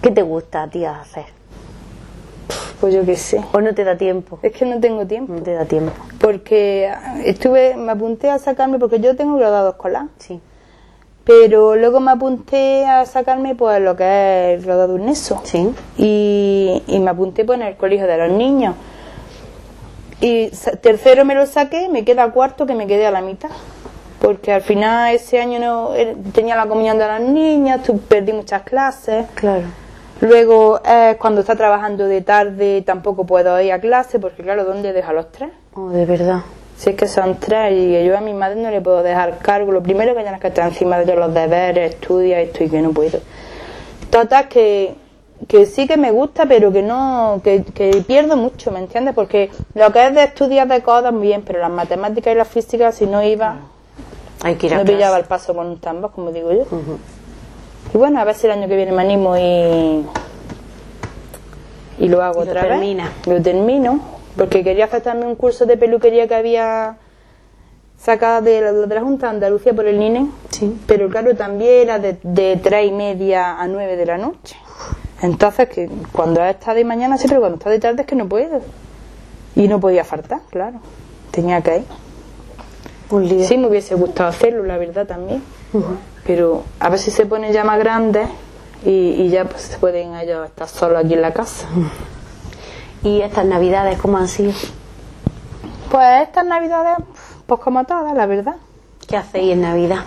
¿Qué te gusta a ti hacer? Pues yo qué sé. ¿O no te da tiempo? Es que no tengo tiempo. No te da tiempo. Porque me apunté a sacarme, porque yo tengo graduado escolar. Sí. Pero luego me apunté a sacarme pues lo que es el graduado UNESO. Sí. Y me apunté pues en el colegio de los niños. Y tercero me lo saqué, me queda cuarto que me quedé a la mitad. Porque al final ese año no tenía la comunión de las niñas, perdí muchas clases. Claro. Luego cuando está trabajando de tarde tampoco puedo ir a clase, porque claro, ¿dónde dejo a los tres? Oh, de verdad. Si es que son tres y yo a mi madre no le puedo dejar cargo. Lo primero que tienes que estar encima de ellos los deberes, estudia esto y que no puedo. Total que sí que me gusta, pero que no, que pierdo mucho, ¿me entiendes? Porque lo que es de estudiar de cosas bien, pero las matemáticas y la física si no iba, hay que ir a no clase. pillaba el paso con un tambor, como digo yo. Y bueno, a ver si el año que viene me animo y lo hago otra vez. Lo termino, porque quería hacer también un curso de peluquería que había sacado de la Junta de Andalucía por el NINE. Sí. Pero claro, también era de 3:30 a 9 de la noche. Entonces, que cuando es tarde y mañana sí, pero cuando está de tarde es que no puedo. Y no podía faltar, claro. Tenía que ir. Un lío. Sí, me hubiese gustado hacerlo, la verdad, también. Pero a ver si se ponen ya más grandes y ya pues se pueden ellos estar solos aquí en la casa. ¿Y estas navidades cómo han sido? Pues estas navidades, pues como todas, la verdad. ¿Qué hacéis en Navidad?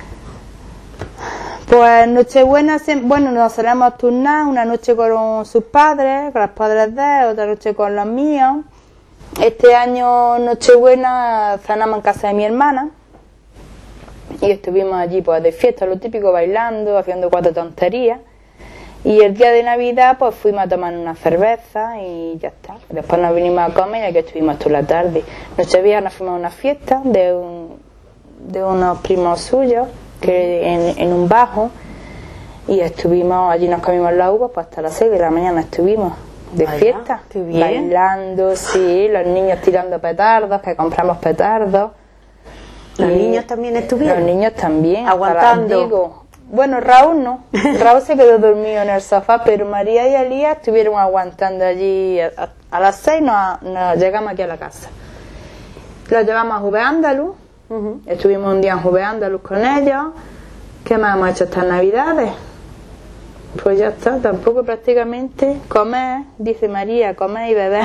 Pues Nochebuena, bueno, nos solemos turnar, una noche con sus padres, con los padres de él, otra noche con los míos. Este año Nochebuena cenamos en casa de mi hermana y estuvimos allí pues de fiesta, lo típico, bailando, haciendo 4 tonterías. Y el día de Navidad pues fuimos a tomar una cerveza y ya está. Después nos vinimos a comer y aquí estuvimos toda la tarde. Nochevieja nos fuimos a una fiesta de unos primos suyos que en un bajo y estuvimos, allí nos comimos las uvas, pues hasta las 6 de la mañana estuvimos de fiesta, qué bien. Bailando, sí, los niños tirando petardos, que compramos petardos. ¿Los niños también estuvieron? Los niños también, aguantando. Bueno, Raúl no, Raúl se quedó dormido en el sofá, pero María y Elías estuvieron aguantando allí. A las 6 nos llegamos aquí a la casa. Los llevamos a Juve Andaluz. Estuvimos un día en Juve Andaluz con ellos. ¿Qué más hemos hecho estas navidades? Pues ya está, tampoco prácticamente. Comer, dice María, comer y beber.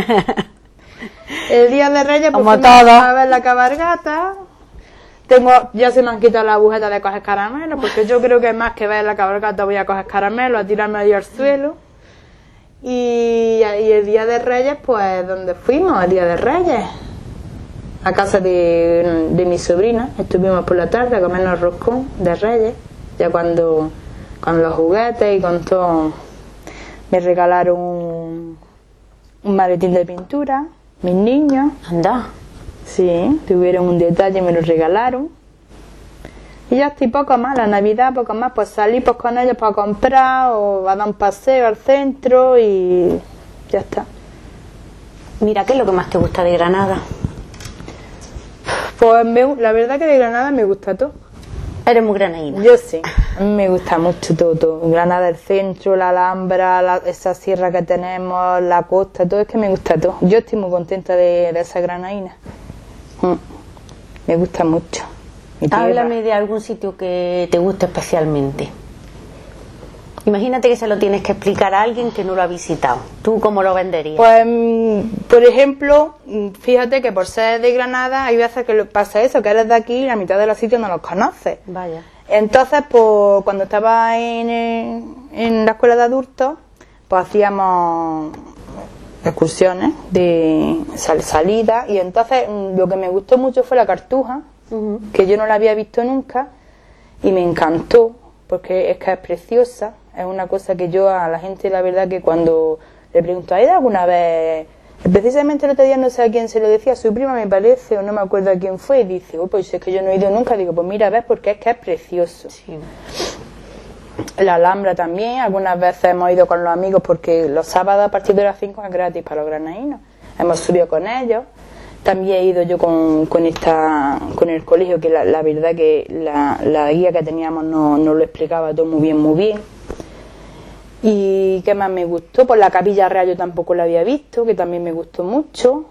El día de Reyes pues fuimos a ver la cabalgata. Ya se me han quitado las agujetas de coger caramelos, porque yo creo que más que ver la cabalgata voy a coger caramelos, a tirarme ahí al suelo. Y el día de Reyes, pues, ¿dónde fuimos? El día de Reyes. A casa de mi sobrina, estuvimos por la tarde a comernos roscón de Reyes, ya con los juguetes y con todo. Me regalaron un maletín de pintura, mis niños. Anda. Sí, tuvieron un detalle, me lo regalaron. Y ya estoy poco más, la Navidad, poco más, pues salí pues con ellos para comprar o a dar un paseo al centro y ya está. Mira, ¿qué es lo que más te gusta de Granada? Pues la verdad que de Granada me gusta todo. Eres muy granadina. Yo sí, a mí me gusta mucho todo. Granada, el centro, la Alhambra, esa sierra que tenemos, la costa, todo es que me gusta todo. Yo estoy muy contenta de esa granadina. Me gusta mucho. Háblame de algún sitio que te guste especialmente. Imagínate que se lo tienes que explicar a alguien que no lo ha visitado. ¿Tú cómo lo venderías? Pues, por ejemplo, fíjate que por ser de Granada hay veces que pasa eso, que eres de aquí y la mitad de los sitios no los conoces. Vaya. Entonces, pues, cuando estaba en la escuela de adultos, pues hacíamos excursiones de salida y entonces lo que me gustó mucho fue la Cartuja, que yo no la había visto nunca y me encantó porque es que es preciosa. Es una cosa que yo a la gente, la verdad, que cuando le pregunto, ¿ha ido alguna vez? Precisamente el otro día no sé a quién se lo decía, a su prima me parece, o no me acuerdo a quién fue, y dice, pues es que yo no he ido nunca. Digo, pues mira, ves, porque es que es precioso. Sí. La Alhambra también, algunas veces hemos ido con los amigos porque los sábados a partir de las 5 es gratis para los granadinos. Hemos subido con ellos. También he ido yo con el colegio, que la verdad que la guía que teníamos no lo explicaba todo muy bien. ¿Y qué más me gustó? Pues la Capilla Real yo tampoco la había visto, que también me gustó mucho.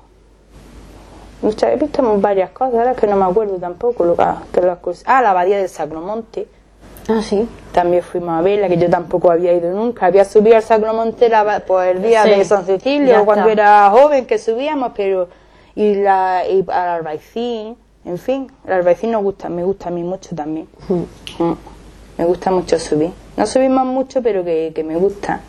He visto varias cosas, ahora es que no me acuerdo tampoco. La Abadía del Sacromonte. Ah, sí. También fuimos a verla, que yo tampoco había ido nunca. Había subido al Sacromonte pues, el día de San Cecilio, cuando era joven, que subíamos, pero... Y al Albaicín, en fin, el Albaicín me gusta a mí mucho también. Me gusta mucho subir. No subimos mucho, pero que me gusta.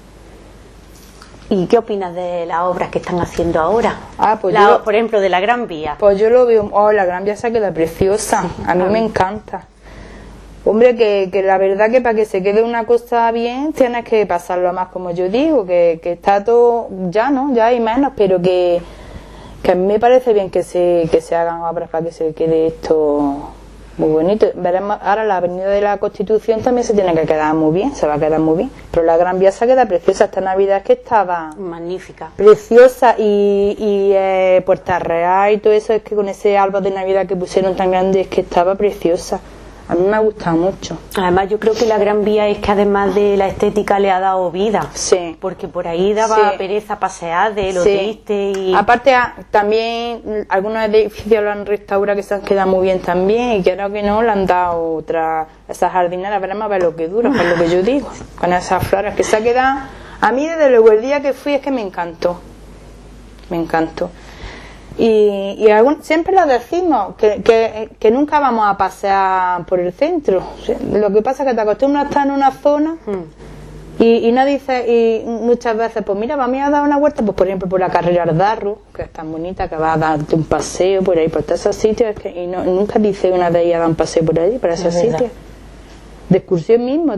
¿Y qué opinas de las obras que están haciendo ahora? Pues por ejemplo, de la Gran Vía. Pues yo lo veo, la Gran Vía se queda preciosa, sí, a mí me encanta. Hombre, que la verdad que para que se quede una cosa bien tienes que pasarlo más, como yo digo, que está todo, ya hay menos, pero que a mí me parece bien que se hagan obras para que se quede esto muy bonito. Veremos, ahora la Avenida de la Constitución también se tiene que quedar muy bien, se va a quedar muy bien, pero la Gran Vía se queda preciosa. Esta Navidad es que estaba magnífica, preciosa, y Puerta Real y todo eso, es que con ese árbol de Navidad que pusieron tan grande, es que estaba preciosa. A mí me ha gustado mucho. Además, yo creo que la Gran Vía es que además de la estética le ha dado vida. Sí. Porque por ahí daba pereza pasear de lo triste. Y... Aparte, también algunos edificios lo han restaurado que se han quedado muy bien también, y creo que no le han dado otra. Esas jardineras, veremos a ver lo que dura, por lo que yo digo. Con esas flores que se ha quedado. A mí, desde luego, el día que fui es que me encantó. Me encantó. Y siempre lo decimos, que nunca vamos a pasear por el centro. Lo que pasa es que te acostumbras a estar en una zona y no dices, y muchas veces, pues mira, vamos a dar una vuelta, pues por ejemplo por la carrera Ardarro, que es tan bonita, que vas a darte un paseo por ahí, por todos esos sitios, y nunca dice una de ellas a dar un paseo por allí, por esos sitios. De excursión mismo,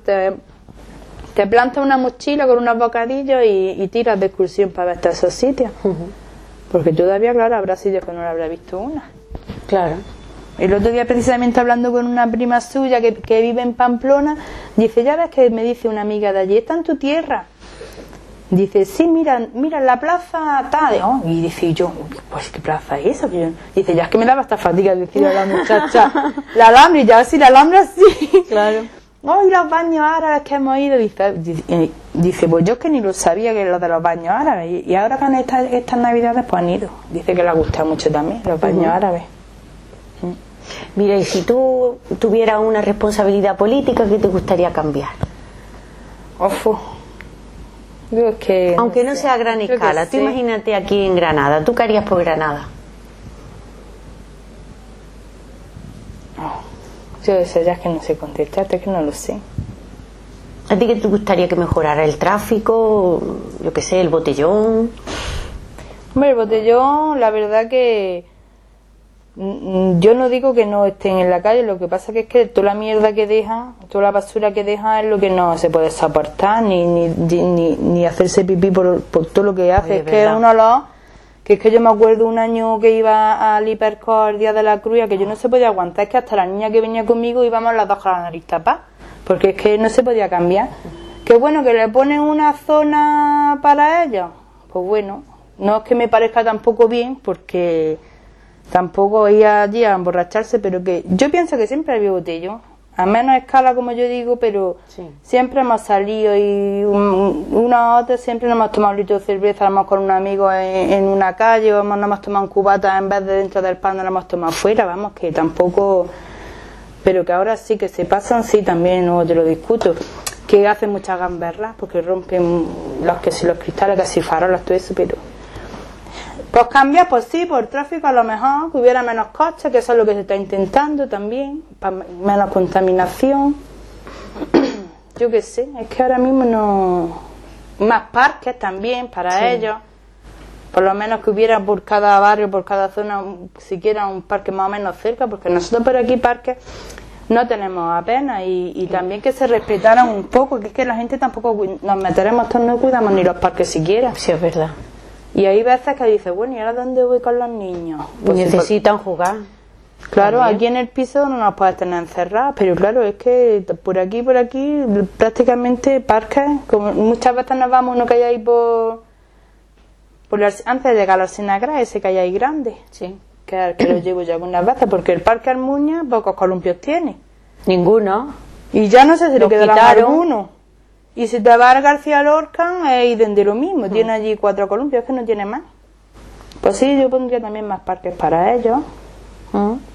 te plantas una mochila con unos bocadillos y tiras de excursión para ver todos esos sitios. Porque todavía, claro, habrá sitios que no lo habrá visto una. Claro. El otro día, precisamente hablando con una prima suya que vive en Pamplona, dice, ya ves que me dice una amiga de allí, ¿está en tu tierra? Dice, sí, mira la plaza tal. Y dice yo, pues ¿qué plaza es esa? Dice, ya es que me daba esta fatiga decirle a la muchacha, la Alhambra, y ya sí, la Alhambra sí. Claro. Y los baños árabes que hemos ido, dice, pues yo es que ni lo sabía, que los de los baños árabes, y ahora con estas navidades pues han ido. Dice que le ha gustado mucho también los baños árabes. Mira, y si tú tuvieras una responsabilidad política, ¿qué te gustaría cambiar? Yo es que, aunque no sea a gran escala, tú imagínate aquí en Granada, ¿tú qué harías por Granada? Yo eso ya es que no sé contestarte, es que no lo sé. ¿A ti qué te gustaría que mejorara? ¿El tráfico? Yo qué sé, el botellón. Hombre, el botellón, la verdad que yo no digo que no estén en la calle, lo que pasa que es que toda la mierda que dejan, toda la basura que dejan es lo que no se puede soportar, ni hacerse pipí por todo lo que hace. Oye, es que es un olor, que es que yo me acuerdo un año que iba al Hipercor el día de la Cruz, que yo no se podía aguantar, es que hasta la niña que venía conmigo íbamos las dos con la nariz tapada, porque es que no se podía cambiar. Que bueno, que le ponen una zona para ellos, pues bueno, no es que me parezca tampoco bien, porque tampoco ir allí a emborracharse, pero que yo pienso que siempre había botellón, a menos escala como yo digo, pero siempre hemos salido y una u otra siempre nos hemos tomado un litro de cerveza, vamos con un amigo en una calle, o nos hemos tomado un cubata en vez de dentro del pan, nos lo hemos tomado fuera, vamos, que tampoco, pero que ahora sí que se pasan, sí, también no te lo discuto, que hacen muchas gamberras porque rompen los cristales, casi farolas, todo eso, pero pues cambiar, pues sí, por tráfico a lo mejor, que hubiera menos coches, que eso es lo que se está intentando también, para menos contaminación. Yo qué sé, es que ahora mismo no. Más parques también para ellos, por lo menos que hubiera por cada barrio, por cada zona, siquiera un parque más o menos cerca, porque nosotros por aquí parques no tenemos apenas, y también que se respetaran un poco, que es que la gente tampoco nos meteremos, todos no cuidamos ni los parques siquiera. Sí, es verdad. Y hay veces que dices, bueno, ¿y ahora dónde voy con los niños? Pues necesitan jugar. Claro, también. Aquí en el piso no nos puedes tener encerrados, pero claro, es que por aquí, prácticamente parques, como muchas veces nos vamos, uno que hay ahí antes de llegar a la Sinagra, ese que hay ahí grande, que lo llevo yo algunas veces, porque el Parque Almuña pocos columpios tiene. Ninguno. Y ya no sé si le quedará alguno. Y si te vas al García Lorca, es de lo mismo, tiene allí 4 columpios, es que no tiene más. Pues sí, yo pondría también más parques para ellos.